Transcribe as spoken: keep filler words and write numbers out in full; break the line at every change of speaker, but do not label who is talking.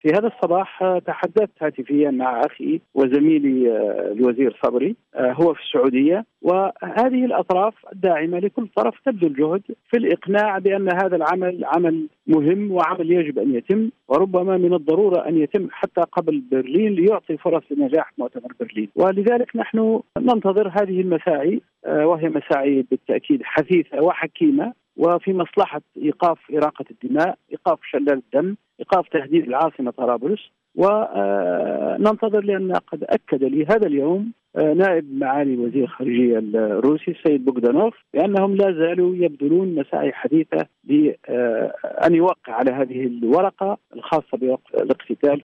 في هذا الصباح تحدثت هاتفيا مع أخي وزميلي الوزير صبري، هو في السعودية، وهذه الأطراف الداعمة لكل طرف تبذل جهد في الإقناع بأن هذا العمل عمل مهم وعمل يجب أن يتم، وربما من الضرورة أن يتم حتى قبل برلين ليعطي فرص لنجاح مؤتمر برلين. ولذلك نحن ننتظر هذه المساعي، وهي مساعي بالتأكيد حثيثة وحكيمة وفي مصلحة إيقاف إراقة الدماء، إيقاف شلال الدم، إيقاف تهديد العاصمة طرابلس. وننتظر لأن قد أكد لي هذا اليوم نائب معالي وزير الخارجية الروسي السيد بوغدانوف بأنهم لا زالوا يبذلون مساعي حديثة لأن يوقع على هذه الورقة الخاصة بوقف الاقتتال